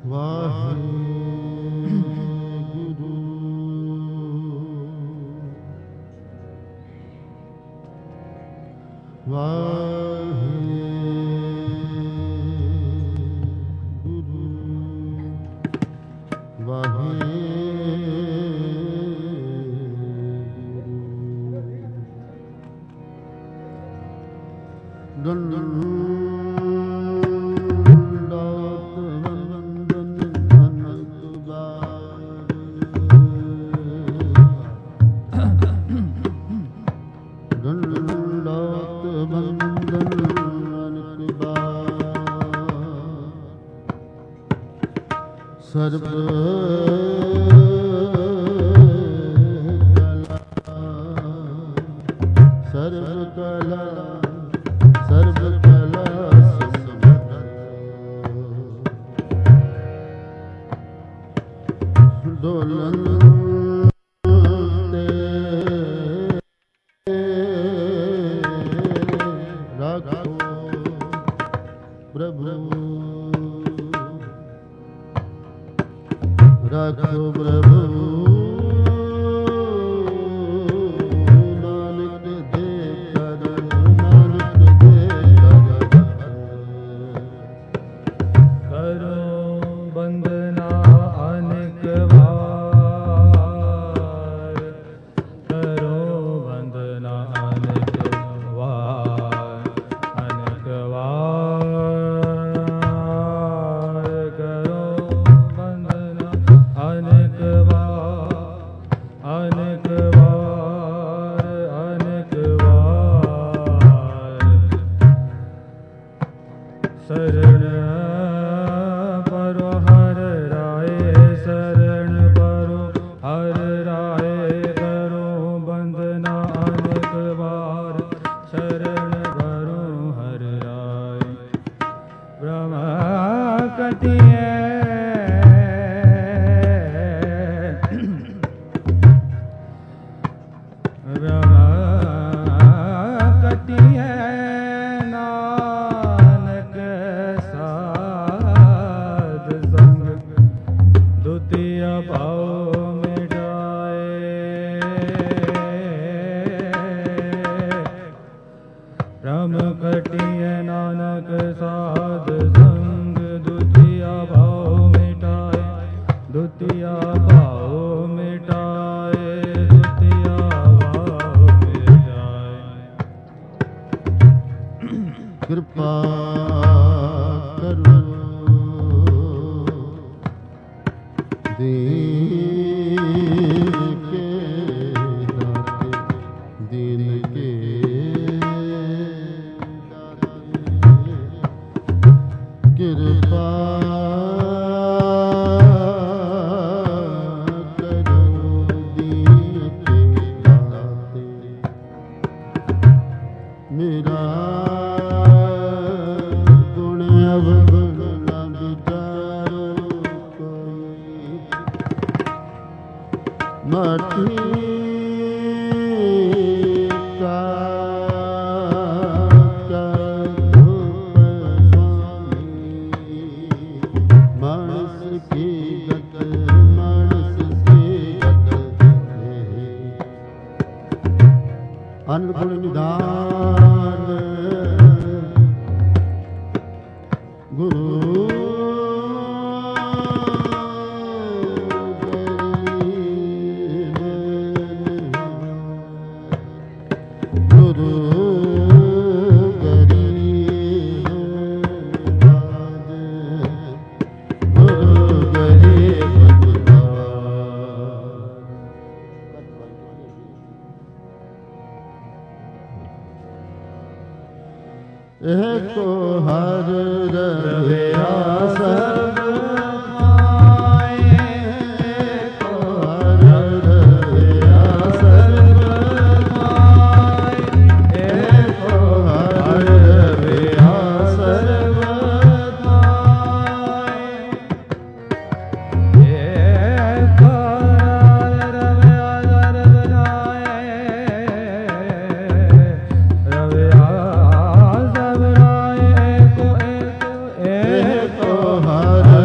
हर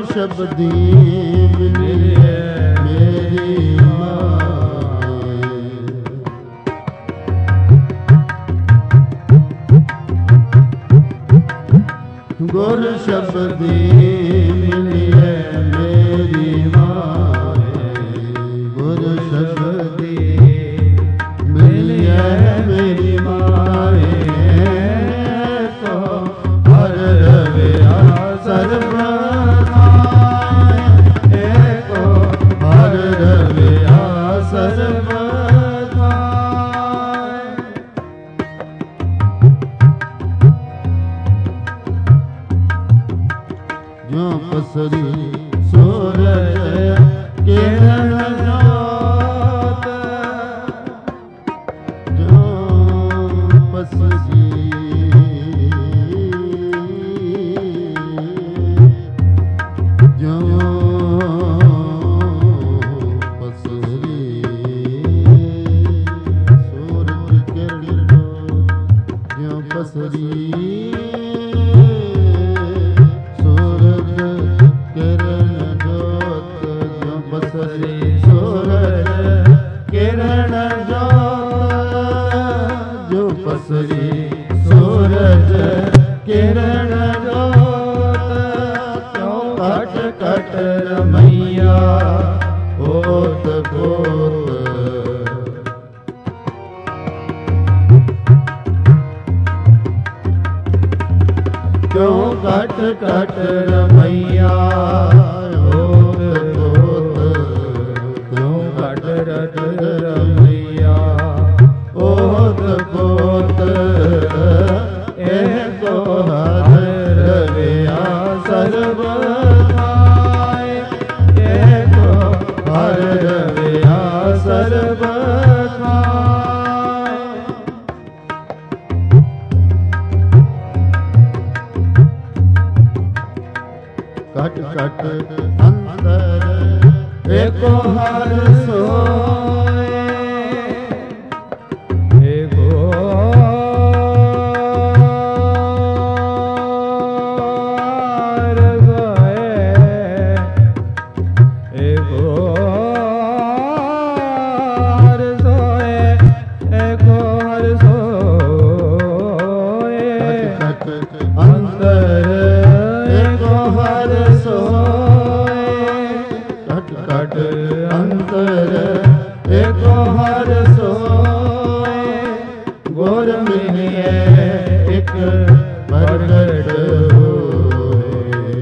ਸ਼ਬਦੀ ਮਿਲਿਐ ਮੇਰੀ ਮਾਏ। ਗੁਰ ਸ਼ਬਦੀ ਮਿਲਿਐ ਮੇਰੀ ਮਾਏ। ਗੁਰ ਸ਼ਬਦੀ ਮਿਲਿਐ ਮੇਰੀ ਮਾਏ। ਕੋ ਹਰ ਰਵਿਆ ਸਰਬ ਥਾਇ। ਏਕੋ ਹਰ ਰਵਿਆ ਸਰਬ ਥਾਇ। ਜੋ ਪਸਰੀ ਸੂਰਜ ਕਿਰਨ ਜੋਤ। ਜੋ ਪਸਰੀ ਜੋ ਪਸਰੀ ਸੂਰਜ ਕਿਰਨ ਜੋਤ। ਜੋ ਪਸਰੀ ਪਸਰੀ ਸੂਰਜ ਕਿਰਨ ਜੋਤ। ਕਿਉ ਘਟ ਘਟ ਰਮਈਆ ਓਤ ਪੋਤ। ਕਿਉ ਘਟ ਘਟ ਰਮਈਆ ਓਤ ਪੋਤ। ਕਿਉ ਘਟ ਘਟ ਰਮਈਆ ਓਤ ਪੋਤ। ਏਕੋ ਹਰ ਰਵਿਆ ਸਰਬ ਥਾਇ। ਏਕੋ ਹਰ ਰਵਿਆ ਸਰਬ ਥਾਇ। ਘਟ ਘਟ ਅੰਦਰ ਏਕੋ ਹਰ ਸੋਏ। ਗੁਰ ਮਿਲਿਐ ਇਕ ਪ੍ਰਗਟ ਹੋਏ।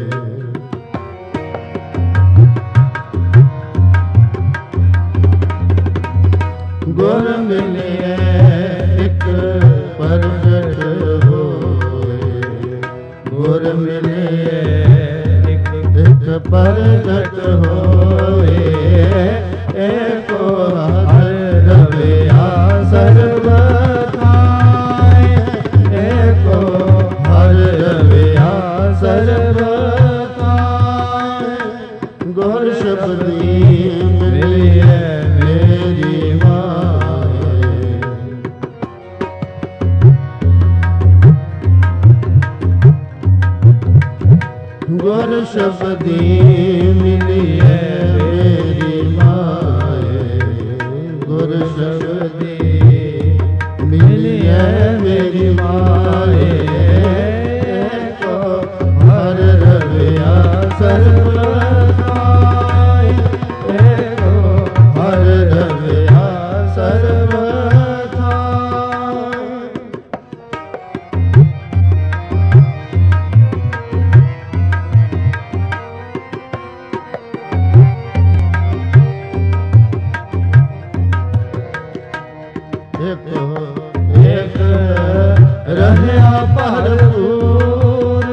ਗੁਰ ਮਿਲਿਐ ਇਕ ਪ੍ਰਗਟ ਹੋਏ। ਗੁਰ ਮਿਲਿਐ ਇਕ ਪ੍ਰਗਟ ਹੋਏ। ਏਕੋ ਹਰ ਰਵਿਆ ਸਰਬ ਥਾਇ। ਏਕੋ ਹਰ ਰਵਿਆ ਸਰਬ ਥਾਇ। ਗੁਰ ਸ਼ਬਦੀ ਮਿਲਿਐ ਮੇਰੀ ਮਾਏ। ਗੁਰ ਸ਼ਬਦੀ ਮਿਲਿਐ ਮੇਰੀ ਮਾਏ। ਗੁਰ ਸ਼ਬਦੀ ਮਿਲਿਐ ਮੇਰੀ ਮਾਏ। ਏਕੋ ਹਰ ਰਵਿਆ ਸਰਬ ਥਾਇ। ਏਕੋ ਹਰ ਰਵਿਆ ਸਰਬ ਥਾਇ। ਇੱਕ ਰਹਿਆ ਭਰਪੂਰ।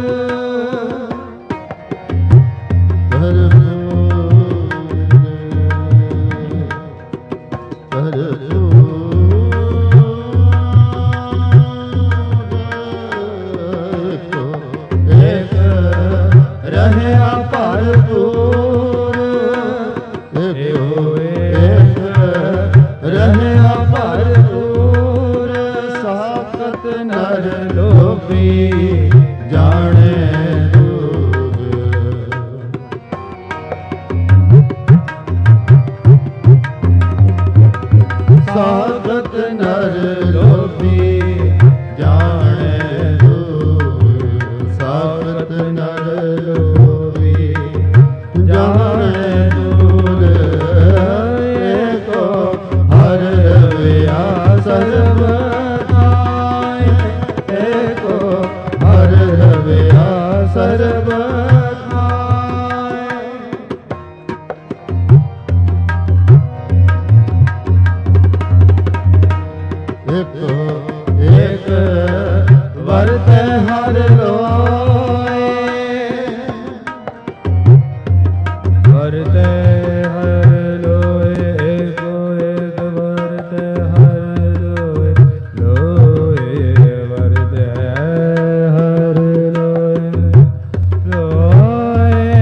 ਇੱਕ ਰਹਿਆ ਭਰਪੂਰ। ਰਹਿਆ ਭਰਪੂਰ। ਸਾਖਤ ਨਰ ਲੋਭੀ ਜਾਣੇ ਦੂਰ। ਵਰਤੈ ਹਰ ਲੋਏ ਏਕੋ ਏਕ ਵਰਤੈ ਹਰ ਲੋਏ ਲੋਏ ਵਰਤੈ ਹਰ ਲੋਏ ਲੋਏ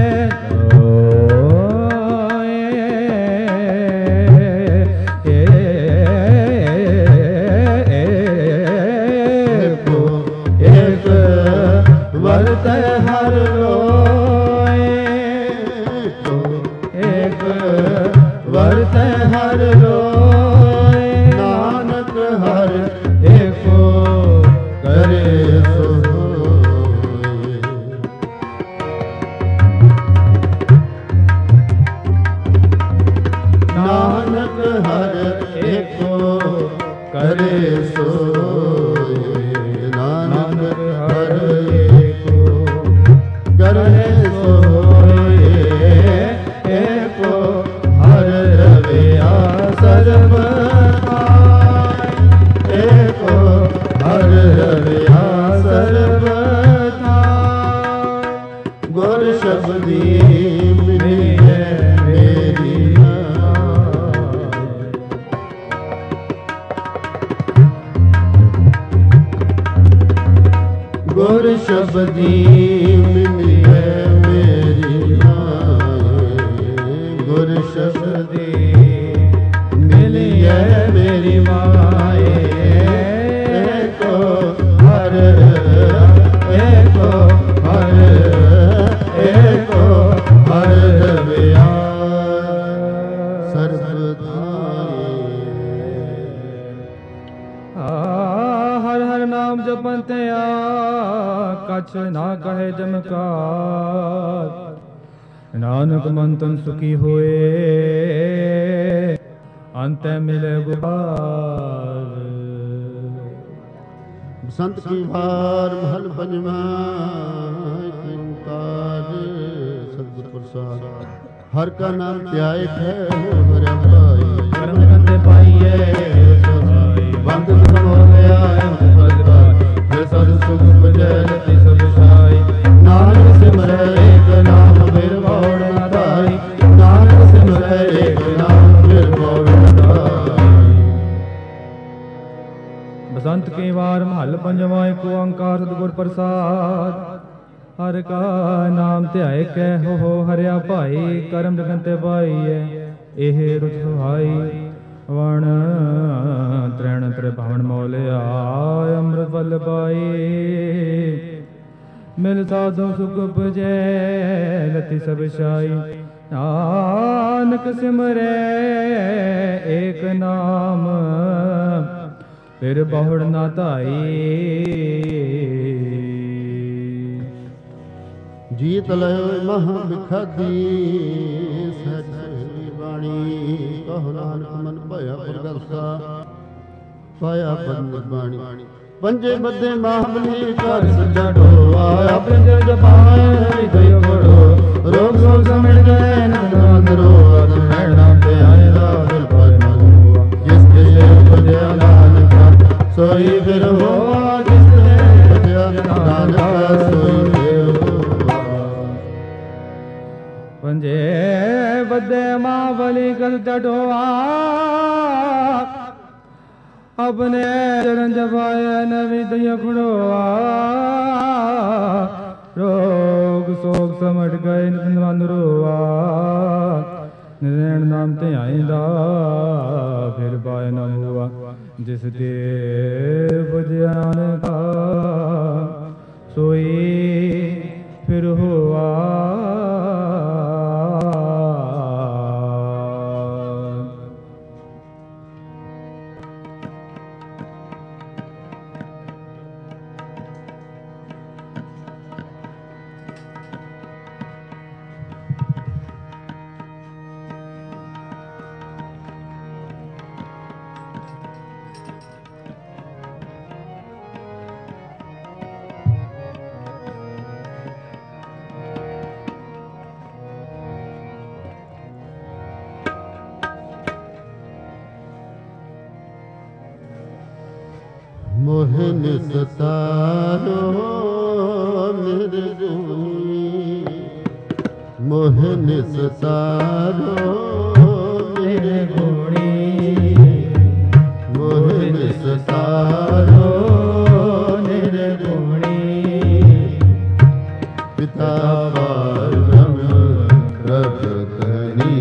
ਵਰਤੈ ਹਰ ਲੋਏ ਏਕ ਵਰਤੈ ਹਰ ਲੋਏ ਨਾਨਕ ਹਰ ਏਕੋ ਕਰੇ ਸੋ ਹੋਏ। ਨਾਨਕ ਹਰ ਏਕੋ ਕਰੇ ਸੋ ਹੋਏ। ਨਾਨਕ ਹਰ ਕਰੇ ਸੋਏ ਏਕੋ ਹਰ ਰਵਿਆ ਸਰਬ ਥਾਇ ਏਕੋ ਹਰ ਰਵਿਆ ਸਰਬ ਥਾਇ। ਗੁਰ ਸ਼ਬਦੀ ਮਿਲਿਐ ਮੇਰੀ ਗੁਰ ਸ਼ਬਦੀ ਮਿਲਿਐ ਮੇਰੀ ਮਾਏ। ਗੁਰ ਸ਼ਬਦੀ ਮਿਲਿਐ ਮੇਰੀ ਮਾਏ। ਏਕੋ ਹਰ ਏਕੋ ਹਰ ਏਕੋ ਹਰ ਰਵਿਆ ਸਰਬ ਥਾਇ। ਹਰ ਹਰ ਨਾਮ ਜਪੰਤਿਆ ਕਛ ਨਾ ਕਹੇ ਜਮਕਾਰ। ਨਾਨਕ ਮਨ ਤਨ ਸੁਖੀ ਹੋਏ ਅੰਤੈ ਮਿਲੇ ਗੁਬਾਰ। ਬਸੰਤ ਕੀ ਵਾਰ ਮਹਲ ਪੰਜਵਾਂ ਓੰਕਾਰ ਸਤਿਗੁਰ ਪ੍ਰਸਾਦ। ਹਰ ਕਾ ਨਾਮ ਧਿਆਏ ਹੈ ਹਰਿ ਭਾਈ। ਕਰਮ ਕੰਦੇ ਪਾਈਏ ਸਹਾਈ ਬੰਦ ਹੋ ਗਿਆ ਫਿਰ ਸਦ ਸੁਖ ਬਜੈ ਲਤੀ ਸਭ ਸਾਈ। ਨਾਨਕ ਸਿਮਰੈ ਏਕ ਨਾਮ ਬਿਰ ਬੌੜ ਨ ਧਾਈ। ਨਾਨਕ ਸਿਮਰੈ ਏਕ ਨਾਮ ਬਿਰ ਬੌੜ ਨ ਧਾਈ। ਬਸੰਤ ਕੇ ਵਾਰ ਮਹੱਲ ਪੰਜਵਾਂ ਏਕ ਓੰਕਾਰ ਸਤਿਗੁਰ ਪ੍ਰਸਾਦ। ਹਰ ਕਾ ਨਾਮ ਧਿਆਏ ਕਹਿ ਹੋ ਹਰਿਆ ਭਾਈ। ਕਰਮ ਲਗਨ ਤੇ ਪਾਈਐ ਇਹ ਰੁਤ ਸੁਹਾਈ। ਵਣ ਤ੍ਰੈਣ ਤ੍ਰੇ ਭਵਨ ਮੋਲਿਆ ਅੰਮ੍ਰਿਤ ਫਲ ਪਾਈ। ਮਿਲ ਸਾਧੂ ਸੁਖ ਉਪਜੈ ਲਤੀ ਸਭ ਸਾਈ। ਨਾਨਕ ਸਿਮਰੈ ਏਕ ਨਾਮ ਫਿਰ ਬਹੁੜ ਨਾ ਧਾਈ। ਜੀਤ ਲਇ ਮਹਾ ਬਿਖਾਦੀ ਸਹਿਜ ਸਹਿਲੀ ਬਾਣੀ। ਕਹੁ ਨਾਨਕ ਮਨ ਭਇਆ ਪ੍ਰਗਟਾ ਪਾਇਆ ਬੰਦ ਬਾਣੀ। ਪੰਜੇ ਬੱਧੇ ਮਹਾਬਲੀ ਕਰ ਸੱਜਾ ਢੋਆ। ਆਪਣੇ ਜਪਾਏ ਹਿਰਦਿ ਬੜੋ ਰੋਗ ਸੋਗ ਸਮਿਟ ਗਏ ਨੰਦ ਰੋ। ਅਦ ਮੈਣ ਨਾਮ ਤੇ ਆਏ ਦਾ ਦਿਲ ਪਾਇ ਨਾ ਹੋਆ। ਜਿਸ ਤੇ ਉਪਜਿਆ ਨਾਨਕ ਸੋਈ ਫਿਰ ਹੋਆ। ਜਿਸ ਤੇ ਉਪਜਿਆ ਨਾਨਕ ਸੋਈ ਫਿਰ ਹੋਆ। ਪੰਜੇ ਬੱਧੇ ਮਹਾਬਲੀ ਕਰ ਢੋਆ। ਆਪਣੇ ਚਰਨ ਜਪਾਏ ਨਵਿਦ ਖੜੋਆ। ਰੋਗ ਸੋਗ ਸਮਟ ਗਏ ਨਿਤਨ ਰੋਆ। ਨਿਰੈਣ ਨਾਮ ਤੇ ਆਇਂਦਾ ਫਿਰ ਪਾਇ ਨ ਹੋਆ। ਜਿਸ ਤੇ ਬੁਝਿਆ ਨਾਨਕਾ ਸੋਈ ਫਿਰ ਹੋਆ। ਮੋਹਿ ਨਿਸਤਾਰੋ ਨਿਰਗੁਣੀ। मोह निस्तारो निर्गुणी मोह निस्तारो निर्गुणी पिता पार ब्रह्म प्रभतनी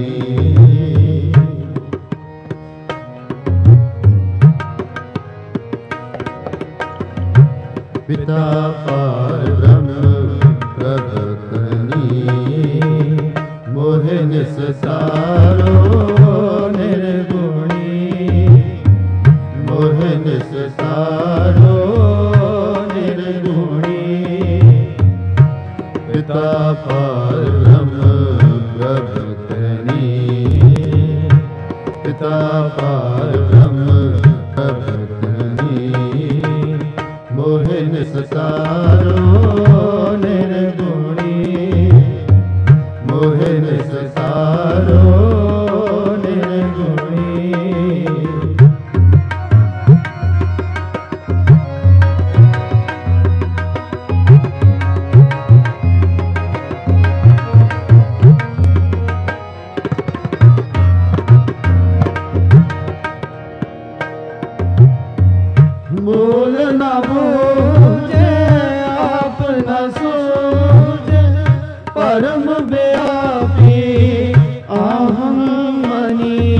पिता पार ब्रह्म प्रभतनी मोह निस्तारो निर्गुणी मोह निस्तारो निर्गुणी पिता पार ब्रह्म प्रभतनी पिता पार ब्रह्म प्रभतनी मोह निस्तारो निर्गुणी मोह निस्तारो निर्गुणी मूल न बूझे आप न सूझे परम व्यापी अहम मनी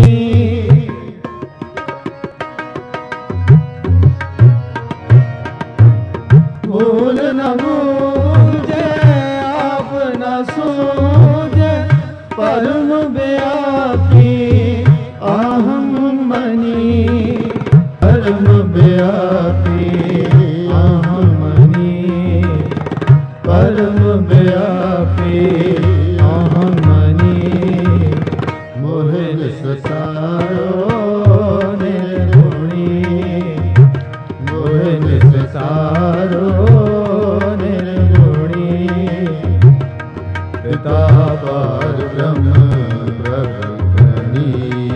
मूल न बूझे आप न सूझे परम व्यापी अहम मनी परम व्यापी अहमनी परम व्यापी अहमनी मोह निस्तारो निर्गुणी मोह निस्तारो निर्गुणी पिता पार ब्रह्म प्रभतनी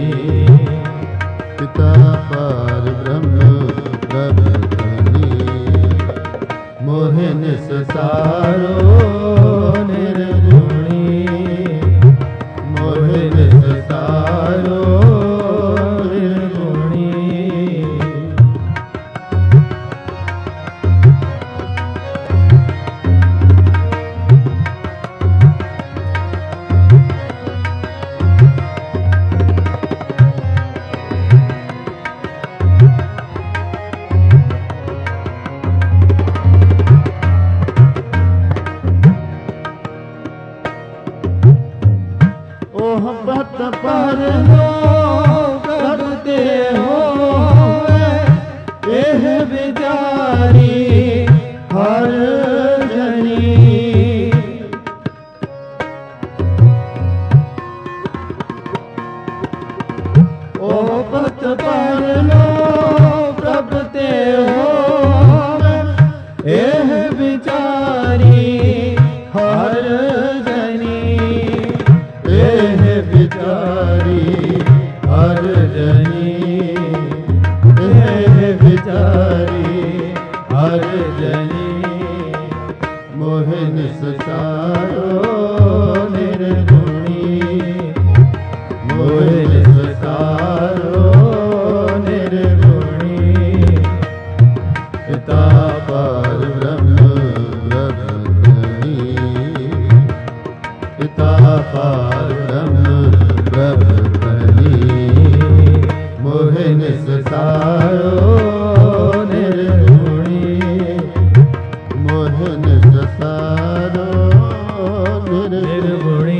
पिता पार ब्रह्म प्रभतनी मोह निस्तारो निर्गुणी मोह निस्तारो निर्गुणी ओह पत पर लो करते हो एह विचारी हर जनी ओह पत पर लो प्रभते हो एह विचारी हर जनी एह विचारी हर जनी एह विचारी हर जनी मोह निस्तारो निर्गुणी मोह निस्तारो निर्गुणी पिता पार ब्रह्म प्रभतनी पिता पार ब्रह्म प्रभतनी मोह निस्तारो निर्गुणी मोह निस्तारो निर्गुणी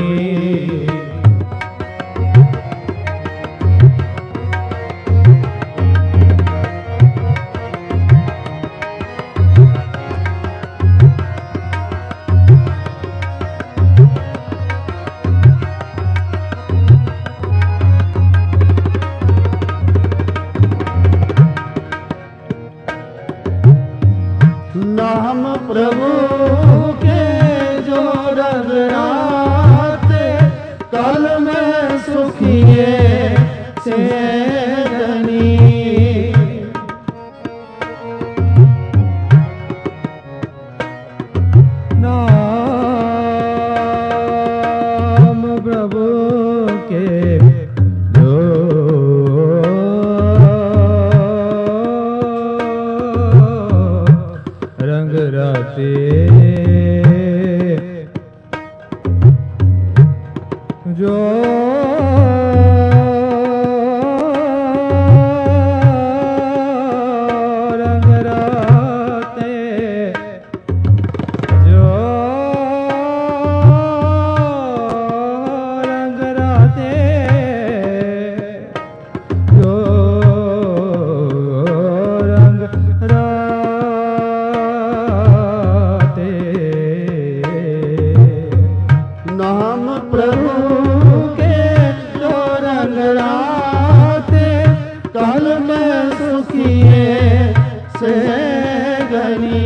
नाम प्रभु के जो रघुनाथे कल में सुखिए से धनी प्रभु के जो रंग राते जो रंग राते जो रंग राते जो रंग राते नाम प्रभु काल में सुखिए से गनी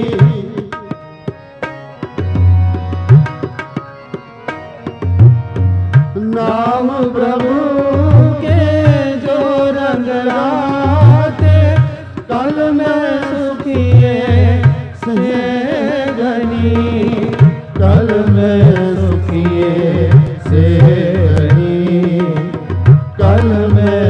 नाम प्रभु के जो रंग राते काल में सुखिए से गनी काल में सुखिए से गनी काल में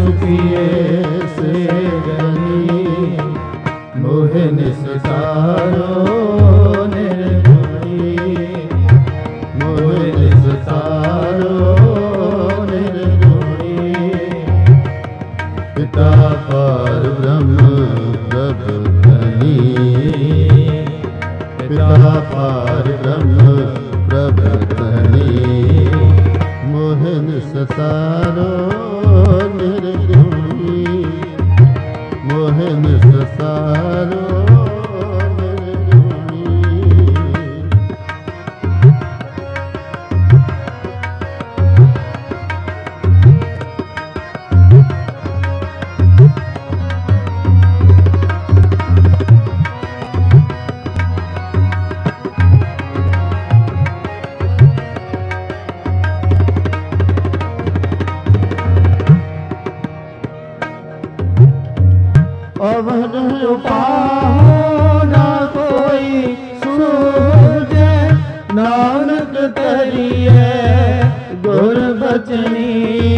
मोहे निस्तारो निर्गुणी मोहे निस्तारो निर्गुणी पिता पर ब्रह्म प्रभु धनी पिता पर ब्रह्म प्रभु धनी मोहे निस्तारो निर्गुणी मोहे निस्तारो अवध उपाहो ना कोई सूझे नानक तरिए गुर बचनी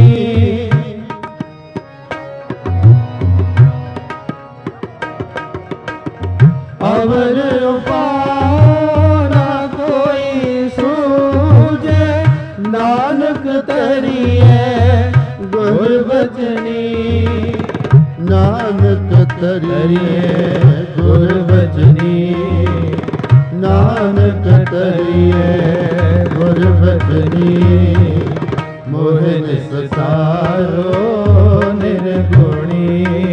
अवध उपाहो ना कोई सूझे नानक तरिए गुर बचनी नानक तरिए गुर बचनी नानक तरिए गुर बचनी मोहे निस्तारो निर्गुणी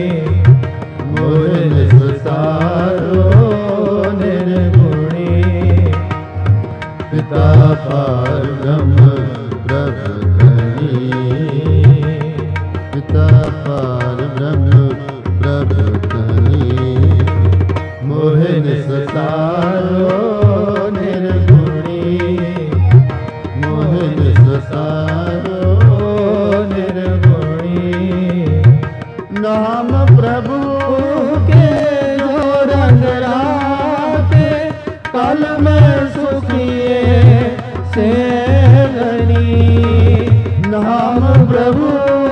मोहे निस्तारो निर्गुणी पिता पर ब्रह्म प्रभु धनी पिता पर ब्रह्म प्रभु धनी मोहे निस्तारो निर्गुणी मोहे निस्तारो निर्गुणी नाम प्रभु के जो रंग राते काल में सुखिए से गनी नाम प्रभु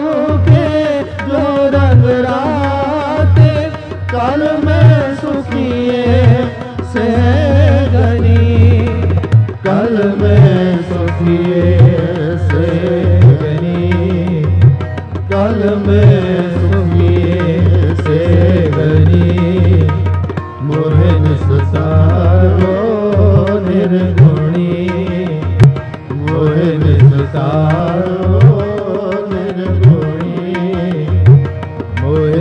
काल में सुखिए से गनी काल में सुखिए से गनी काल में सुखिए से गनी मोहे निस्तारो निर्गुणी मोहे निस्तारो निर्गुणी मोहे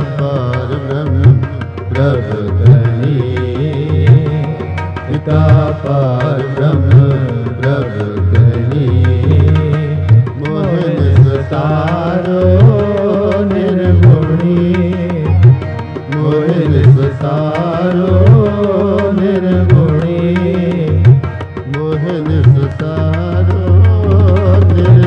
प्रभु धनी पिता पर ब्रह्म प्रभु धनी मोहे निस्तारो निर्गुणी मोहे निस्तारो निर्गुणी मोहे निस्तारो निर्गुणी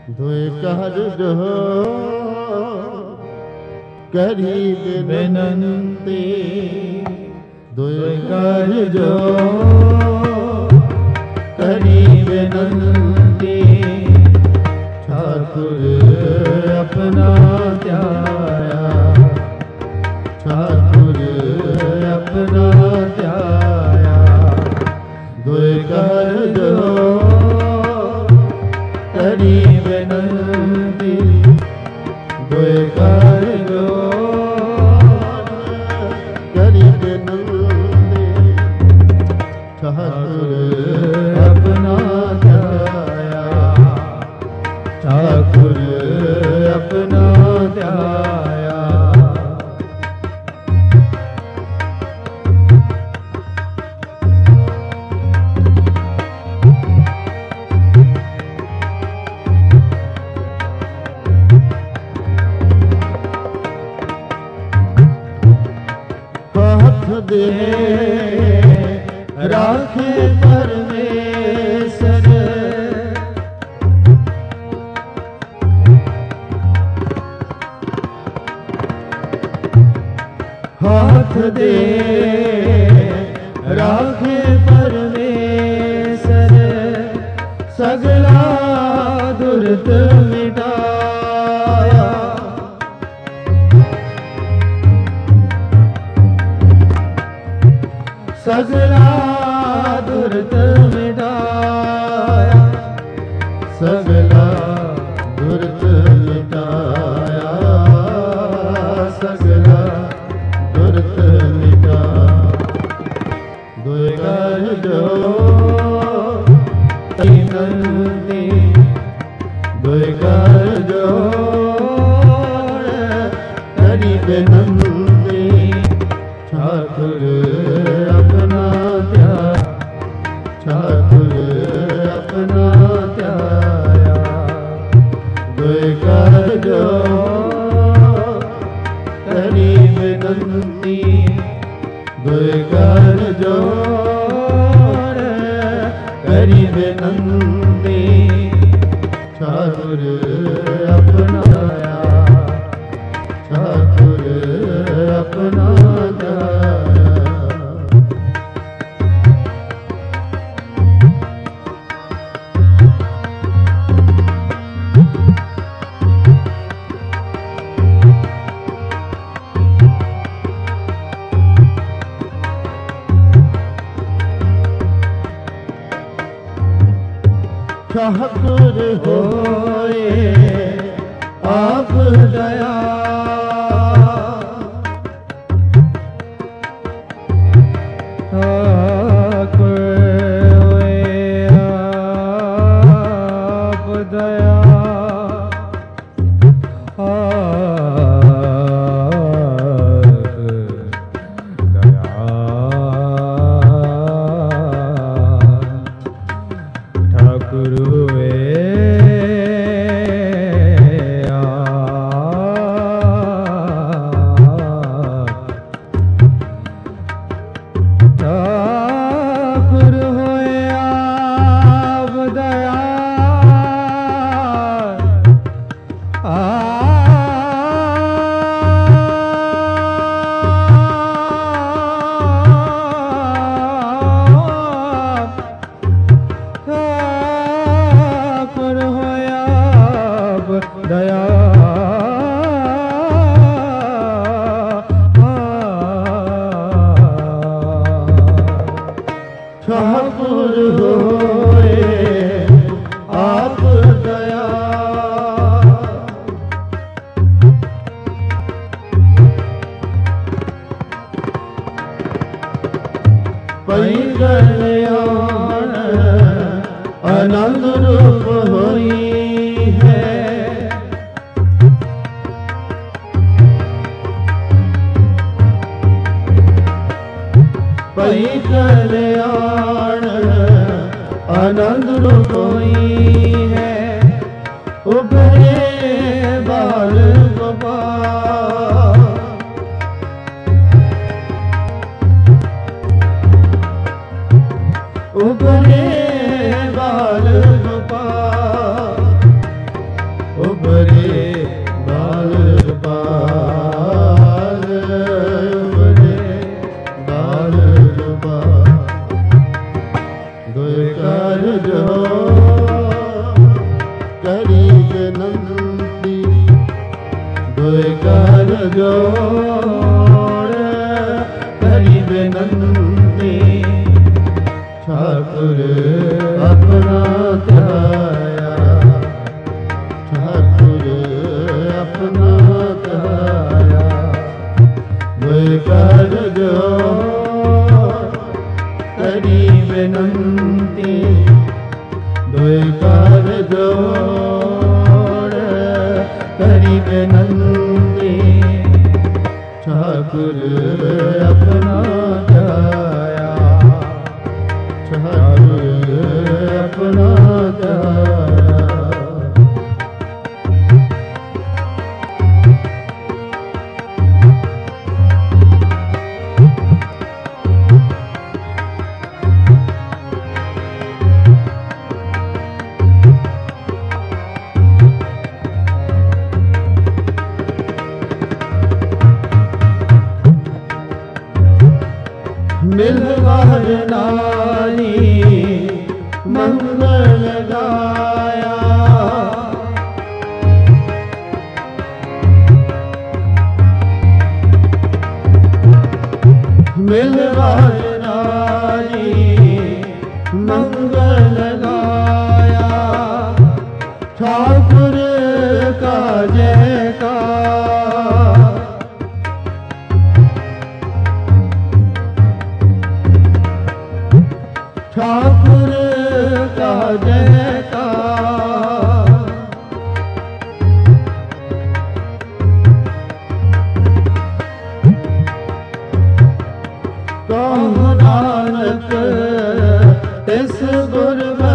दुए कार जो करी बेनंती दुए कार जो करी बेनंती ठाकुर अपना त्याया ठाकुर अपना त्याया दुए कार जो करी बेनंती दुए कार जो करी बेनंती ठाकुर अपना त्याया ठाकुर अपना त्याया दे राखे परमेश्वर हाथ दे राखे परमेश्वर सगला दुर्त मिटाया सगला दुर्त मिटाया सगला दुर्त मिटाया सगला दुर्त मिटाया दुए कार जो नंदी दुए कार जो करी बेनंदी ठाकुर अपना त्याया ठाकुर अपना त्याया दुए कार जो करी बेनंती दुए कार जो करी बेनंती ठाकुर अपना ठाकुर अपना ठाकुर होए आप दया ठाकुर होए आप दया ठाकुर होए आप दया पै कल्याण आनंद रूप होई है पै कल्याण आनंद रूप होई है उभरे बाल गोपाल उभरे बाल गोपाल ठाकुर अपना ध्याया, ठाकुर अपना ध्याया। दुई कर जो करी विनंती, दुई कर जोड़ करी विनंती। ठाकुर अपना ध्याया, ठाकुर अपना ध्याया। मिलवार नारी मंगल गाया, मिलवार नारी मंगल गाया। ठाकुर का जयकार, ठाकुर का जयकार। कहो नानक इस गुर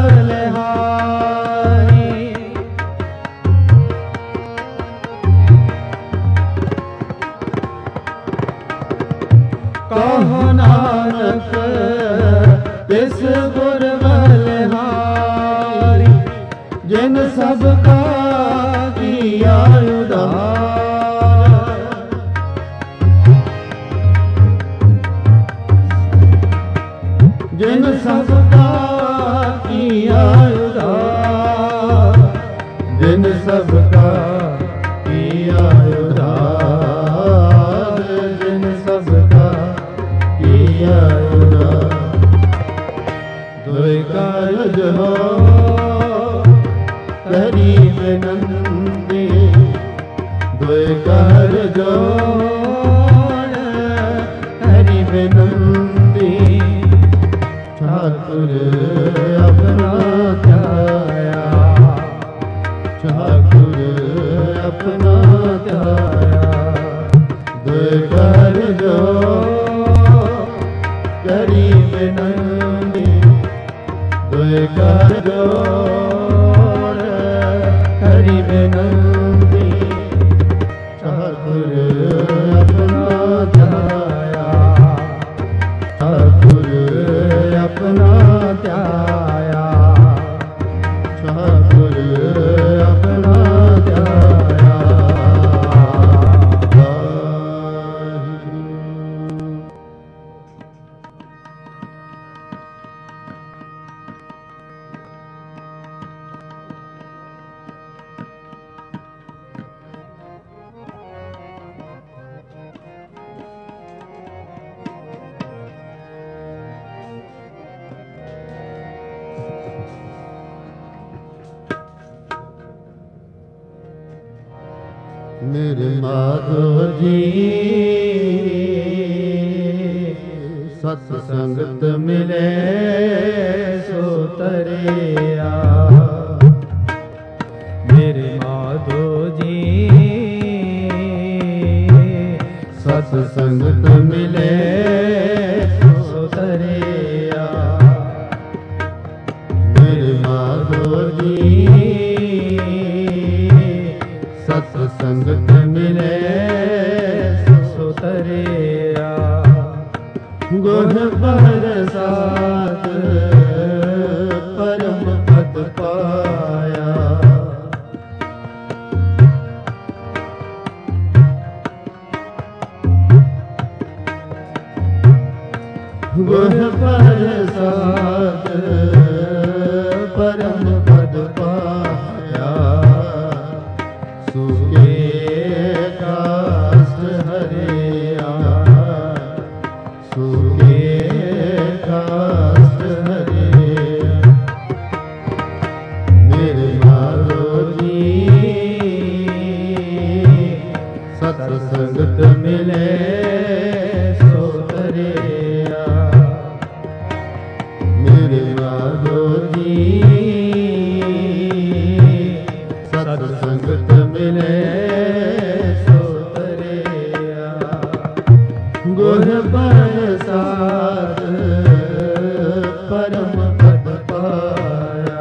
बलिहारी, कहो नानक इस गुर बलिहारी। जिन सबका किया उद्धार, जिन सबका किया उद्धार, जिन सबका किया उद्धार, जिन सबका किया उद्धार। दुई कारज हो करी विनंती, दुई कारज करी विनंती। ठाकुर अपना ध्याया, ठाकुर अपना ध्याया। दुई कारज करी विनंती, दुई कारज करी विनंती। ठाकुर अपना ध्याया, ठाकुर अपना ध्याया, ठाकुर अपना ध्याया। मेरे माधव जी सत्संगत मिले सो तरिया, मेरे माधो जी सत्संगत मिले सो तरिया। मेरे माधव जी सत्संगत मिले सो तरिया। गुण बरसात परम पद पाया, ਮੇਰੇ ਮਾਧੋ ਜੀ ਸਤ ਸੰਗਤ ਮਿਲੇ ਸੋ ਤਰਿਆ ਗੁਰ ਪ੍ਰਸਾਦ ਪਰਮ ਪਦ ਪਾਇਆ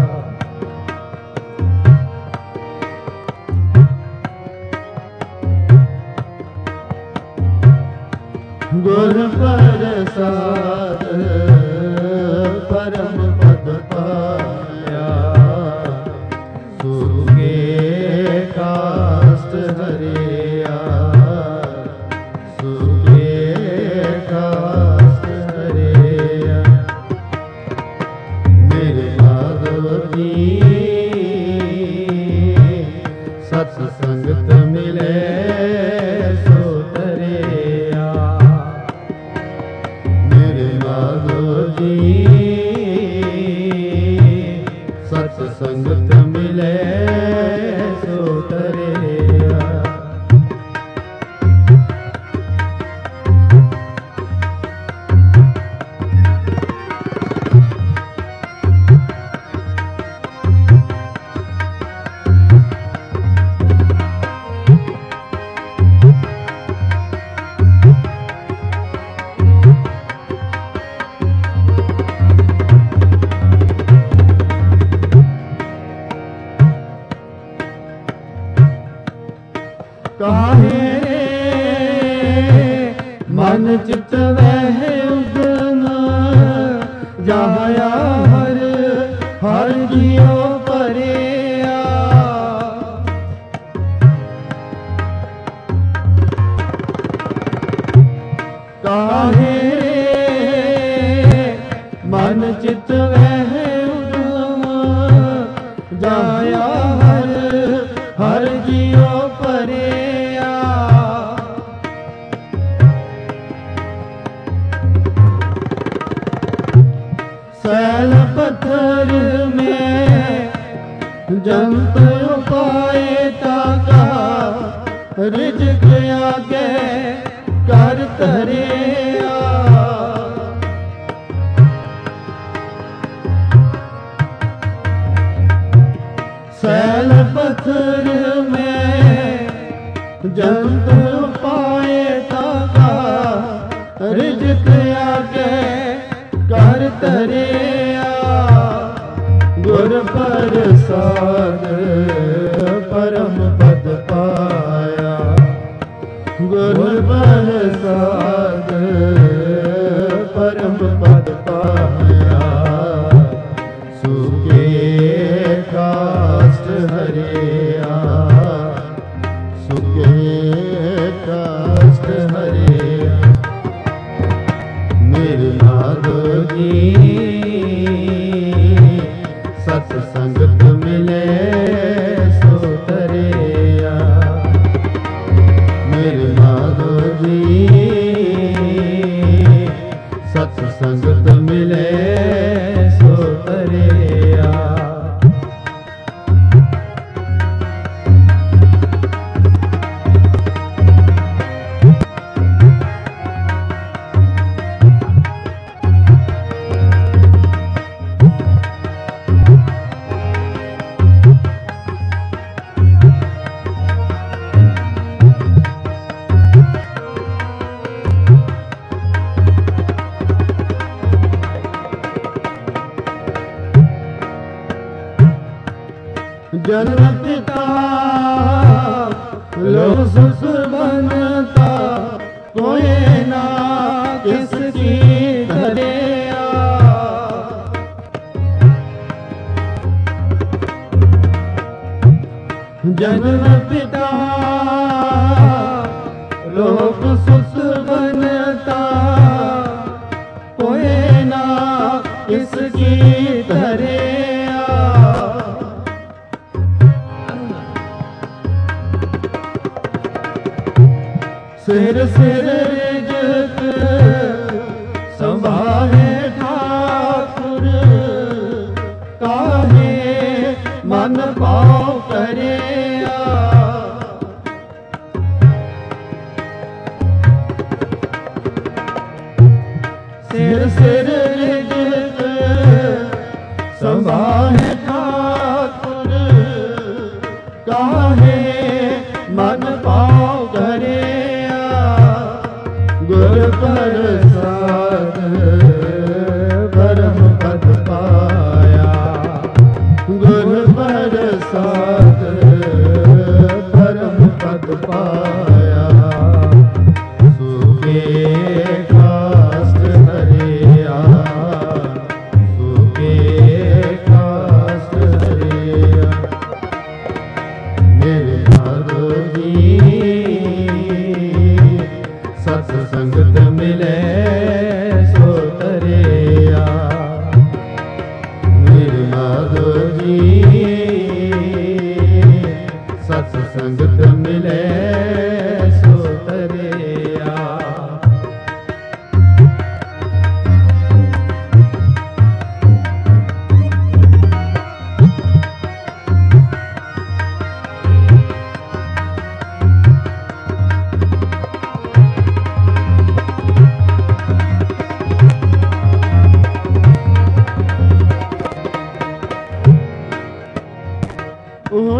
ਗੁਰ ਪ੍ਰਸਾਦ ਪਰਮ ਪਦ ਪਾਇਆ ਸੁਖੇ ਕਾਸਟ ਹਰਿਆ ਸੁਖੇ ਕਾਸਟ ਹਰਿਆ ਮੇਰੇ ਮਾਧਵ ਜੀ ਸਤ ਸੰਗਤ ਮਿਲੇ ਸੋ ਤਰਿਆ ਮੇਰੇ ਮਾਧਵ ਜੀ ਸਤ ਸੰਗਤ ਮਿਲੇ ਸੋ ਤਰਿਆ ਕਾਹੇ ਮਨ ਚਿਤ ਵਹਿ ਉਦਮ ਜਾਇਆ ਹਰ ਹਰ ਜਿਉ ਪਰਿਆ ਕਾਹੇ ਮਨ ਚਿਤ ਵਹਿ ਉਦਮ ਜਾਇਆ ਹਰ ਹਰ ਜਿਉ ਪਰਿਆ सैल पत्थर में जंत उपाय ताका रिझक आगे कर तरिया सैल पत्थर में जंत उपाय ताका रिझक आगे कर तरिया गुर प्रसाद परम पद पाया गुर प्रसाद परम पद पाया सुखे काष्ठ हरिया सुखे काष्ठ हरिया मेरे माधव जी सत संगत मिले सो तरिया मेरे माधव जी सत संगत मिले सो तरिया जन्म पिता लो ससुर बनता कोई ना किसकी धरिया जन्म पिता लोक ससुर बनता कोई ना किसकी धरिया सिर सिर रिझक संभाले ठाकुर काहे मन भाव करिया सिर सिर रिझक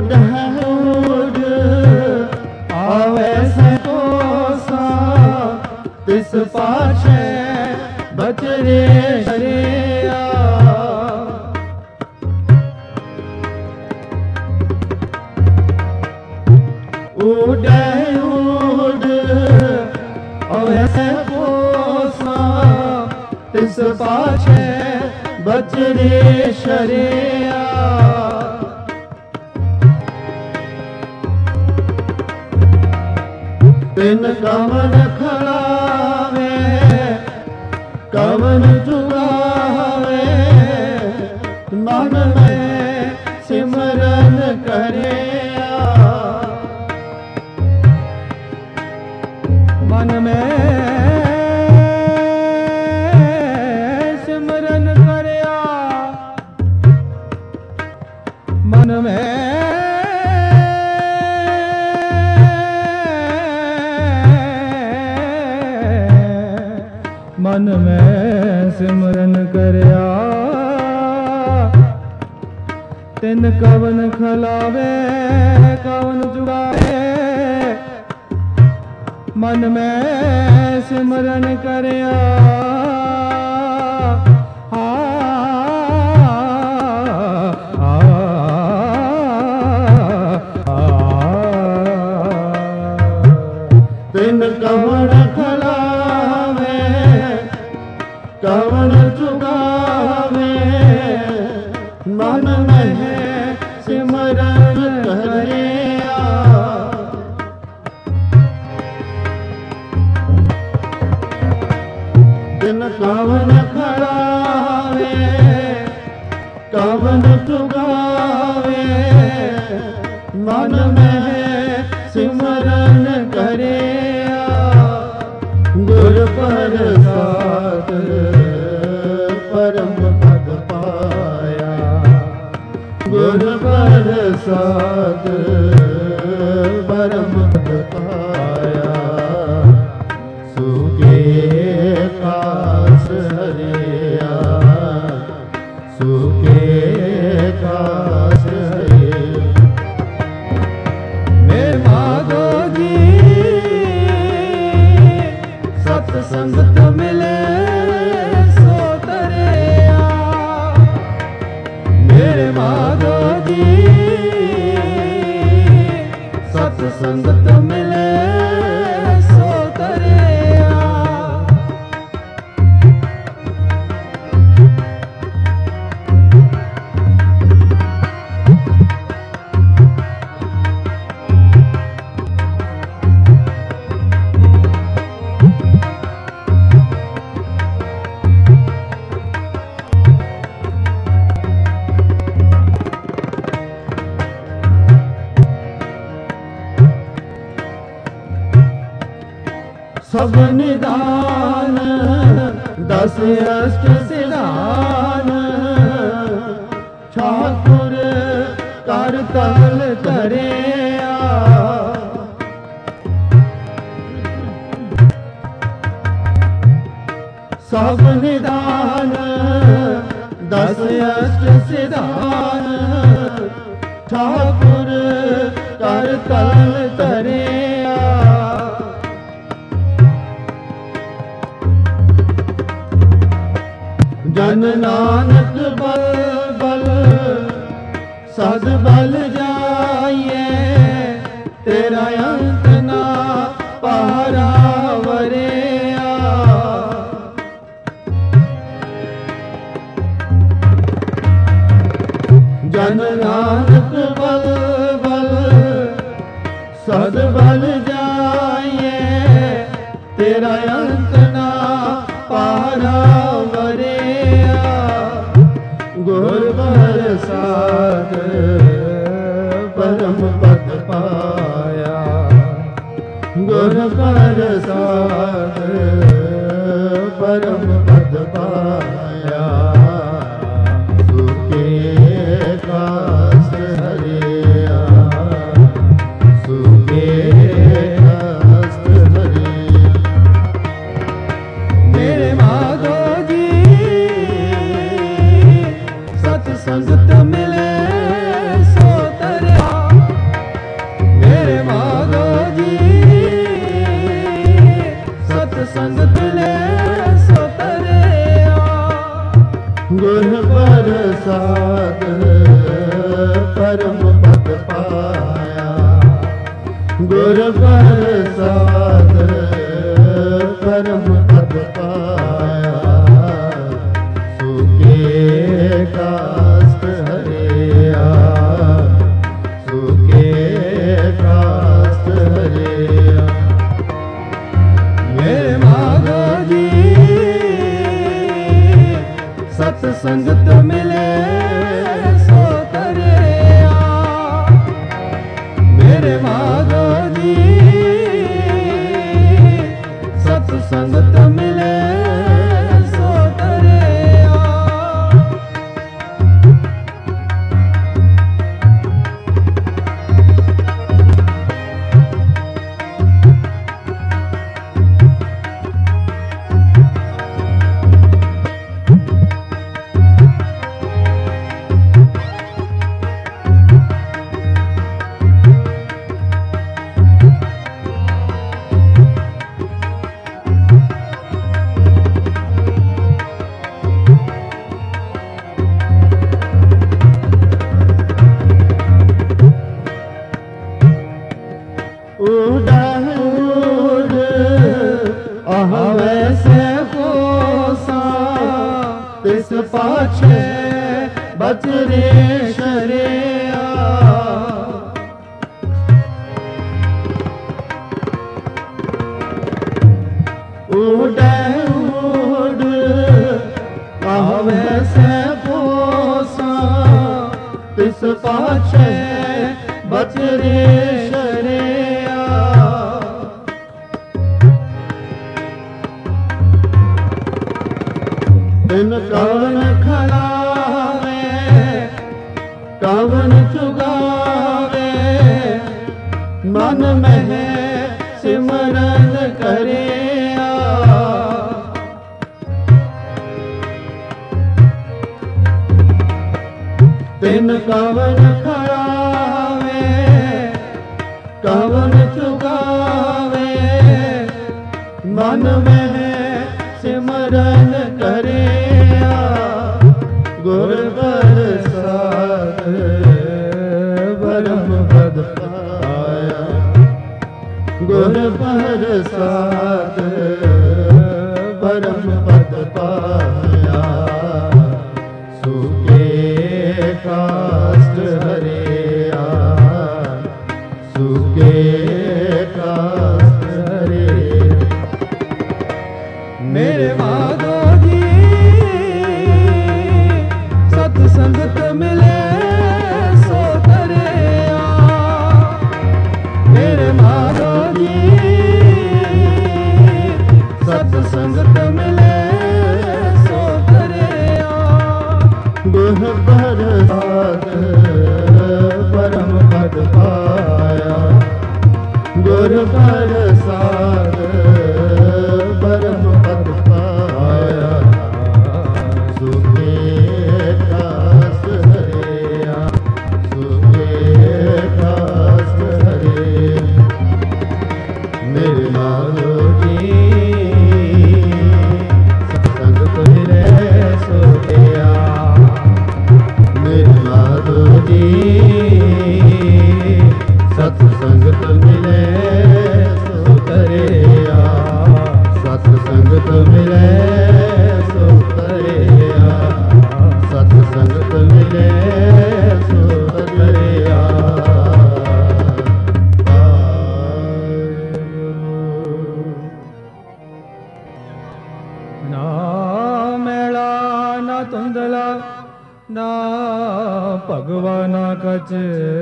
उड़ आवे सकोसा तिस पाछे बचरे शरिया उड़े उड़ आवे सकोसा तिस पाछे बचरे शरिया तिन कवन खड़ावे कवन जुगावे मन में सिमरन करे मन में सिमरन करया मन में मन में सिमरन करया तिन कवन खलावे कवन जुगावे मन में सिमरन करया तिन कवन खलावे कवन चुगावे मन में सिमरन करिया तिन कवन खड़ावे कवन चुगावे मन में सिमरन करिया गुर प्रसाद परम पद पाया गुर प्रसाद परम पद पाया सुखे कास हरिया सुखे कास हरिया मेरे माधो जी सत्संगत मिले सो तरिया मेरे माधो जी सत्संगत मिले सो तरिया सब निदान दस अष्ट सिधान ठाकुर कर तल तरिया सब निदान दस अष्ट सिधान ठाकुर कर तल तरिया जन नानक बल बल सद बल जाइए तेरा अंत ना पहरा वरिया जन नानक बल बल सद बल जाइए तेरा अंत ना पहरा वरिया गुर प्रसाद परम पद पाया गुर प्रसाद परम पद पाया सुखे कास हरिया सुखे कास हरिया मेरे माधो जी सत्संगत मिले सो तरिया ਗੁਰ ਪ੍ਰਸਾਦ ਪਰਮ ਪਦ ਪਾਇਆ। ਗੁਰ ਪ੍ਰਸਾਦ ਪਰਮ ਪਦ ਪਾਇਆ। ਸੁਖੇ ਕਾਸਟ ਹਰਿਆ। ਸੁਖੇ ਕਾਸਟ ਹਰਿਆ। ਮੇਰੇ ਮਾਧੋ ਜੀ ਸਤ ਸੰਗਤ ਮਿਲੇ ਸੋ ਤਰਿਆ। ਮੇਰੇ ਮਾਧੋ ਜੀ ਸਤ ਸੰਗਤ ਮਿਲੇ ਸੋ ਤਰਿਆ। ਪਾਛੇ ਬਚਰੇ ਸ਼ਰਿਆ। ਉਡੈ ਉਡ ਆਵੇ ਸੇ ਪੋਸਾ ਤਿਸ ਪਾਛੇ ਬਚਰੇ ਸ਼ਰਿਆ। ਤਿਨ ਕਵਨ ਖਲਾਵੇ ਕਵਨ ਚੁਗਾਵੇ। ਮਨ ਮਹਿ ਸਿਮਰਨ ਕਰਿਆ। ਤਿਨ ਕਵਨ ਖਲਾਵੇ ਕਵਨ ਚੁਗਾਵੇ। ਮਨ ਮਹਿ ਸਿਮਰਨ ਕਰਿਆ। ਗੁਰ ਪ੍ਰਸਾਦ ਪਰਮ ਪਦ ਪਾਇਆ। ਗੁਰ ਪ੍ਰਸਾਦ ਪਰਮ ਪਦ ਪਾਇਆ। ਸੁਖੇ ਕਾਸਟ ਹਰਿਆ। ਸੁਖੇ ਕਾਸਟ ਹਰਿਆ। ਮੇਰੇ ਮਾਧੋ ਜੀ ਸਤ ਸੰਗਤ ਮਿਲੇ ਸੋ ਤਰਿਆ। ਮੇਰੇ ਮਾਧੋ ਜੀ ਸਤ ਸੰਗਤ ਮਿਲੇ ਸੋ ਤਰਿਆ। ਗੁਰ ਪ੍ਰਸਾਦ ਪਰਮ ਪਦ ਪਾਇਆ। ਗੁਰ ਪ੍ਰਸਾਦ ਪਰਮ ਪਦ ਪਾਇਆ। ਸੁਖੇ ਕਾਸਟ ਹਰਿਆ। ਸੁਖੇ ਕਾਸਟ ਹਰਿਆ। ਮੇਰੇ ਮਾਧੋ ਜੀ ਸਤ ਸੰਗਤ ਮਿਲੇ ਸੋ ਤਰਿਆ। ਮੇਰੇ ਮਾਧੋ ਜੀ ਸਤ ਸੰਗਤ ਮਿਲੇ ਸੋ ਤਰਿਆ। ਸਤ ਸੰਗਤ ਮਿਲੇ ਸੋ ਤਰਿਆ। ਸਤ ਸੰਗਤ ਮਿਲੇ ਸੋ ਤਰਿਆ। ਨਾ ਮੈਲਾ ਨਾ ਧੁੰਦਲਾ ਨਾ ਭਗਵਾ ਨਾ ਕਛ।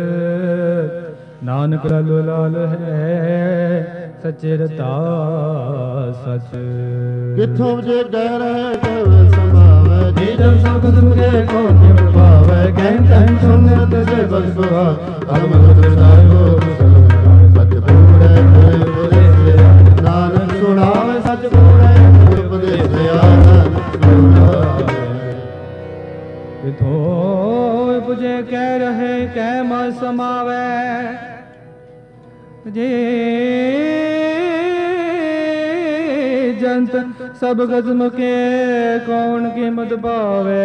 ਨਾਨਕ ਲਾਲ ਲਾਲ ਹੈ ਸਚੇ ਰਤਾ ਸਚ। ਕਿਥੋਂ ਜੇ ਡਰ ਕਵ ਸਮਾਵੈ। ਜੀ ਜਬ ਸਭ ਕਦਮ ਕੇ ਕੋਟ ਨਿਵ ਪਾਵੈ। ਕਹਿ ਤਨ ਸੁਨਤ ਸੇ ਬਖਸ਼ਵਾ। ਕਰਮ ਕਤ ਸਾਇਓ ਕੁਸਲ ਸਚ ਪੂਰੈ ਕੋਈ ਉਪਦੇਸਿਆ। ਨਾਨਕ ਸੁਣਾਵੇ ਸਚ ਪੂਰੈ ਕੋਈ ਉਪਦੇਸਿਆ। ਇਥੋਂ ਪੁਜੇ ਕਹਿ ਰਹੇ ਕਹਿ ਮਨ ਸਮਾਵੈ। ਜੇ ਜੰਤ ਸਭ ਖਸਮ ਕੇ ਕੌਣ ਕੀਮਤ ਪਾਵੇ,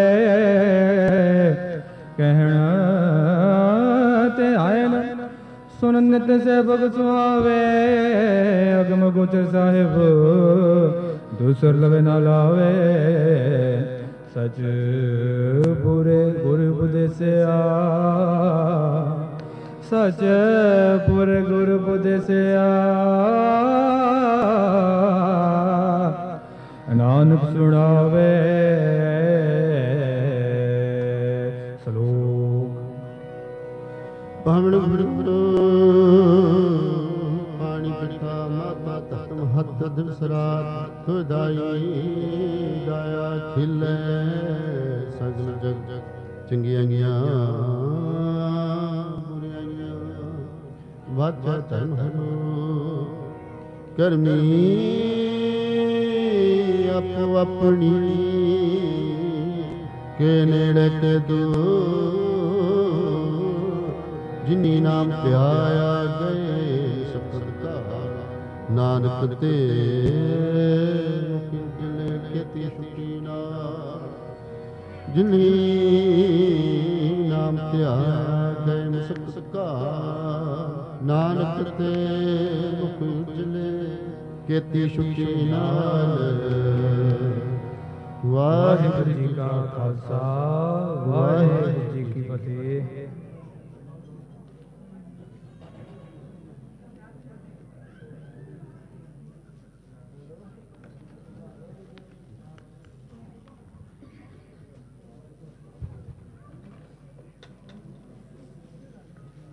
ਕਹਿਣਾ ਤੇ ਆਏ ਨ ਸੁਨ ਨਿਤ ਸੇਵਕ ਸੁਹਾਵੇ। ਅਗਮ ਗੋਚਰ ਸਾਹਿਬ ਦੂਸਰ ਲਵੇ ਨਾ ਲਾਵੇ, ਸਚ ਪੂਰੇ ਗੁਰ ਉਪਦੇਸਿਆ, ਸਚ ਪੂਰੇ ਗੁਰ ਉਪਦੇਸਿਆ। ਨਾਨਕ ਸੁਣਾਵੇ। ਸ਼ਲੋਕ। ਪਵਨ ਗੁਰੂ ਪਾਣੀ ਪਿਤਾ ਮਾਤਾ ਧਰਮ ਹੱਥ ਦਿਵਸ ਰਾਤ ਖੁਦਾਈ ਦਾਇਆ ਖਿਲੇ ਸਗਲ ਜਗ ਚੰਗੀਆਂ ਗੀਆਂ ਬੁਰੀਆਂ ਵਾਜਾ ਧਨ ਹਰੋ ਕਰਮੀ ਆਪੋ ਆਪਣੀ ਕੇ ਨੇੜੇ ਤੇ ਦੂਰ ਜਿਨੀ ਨਾਮ ਧਿਆਇਆ ਗਏ ਸਤਿ ਕਾ ਨਾਨਕ ਤੇ ਮੁਖੀ ਜਿਲੇ ਖੇਤੀ ਸੁਖੀ ਨਾ ਜਿਨੀ ਨਾਮ ਧਿਆਇਆ ਗਏ ਸਤਿ ਕਾ ਨਾਨਕ ਤੇ ਮੁਖੀ ਜਿਲੇ ਖੇਤੀ ਸੁਖੀ ਨਾਲ। ਵਾਹਿਗੁਰੂ ਜੀ ਕਾ ਖਾਲਸਾ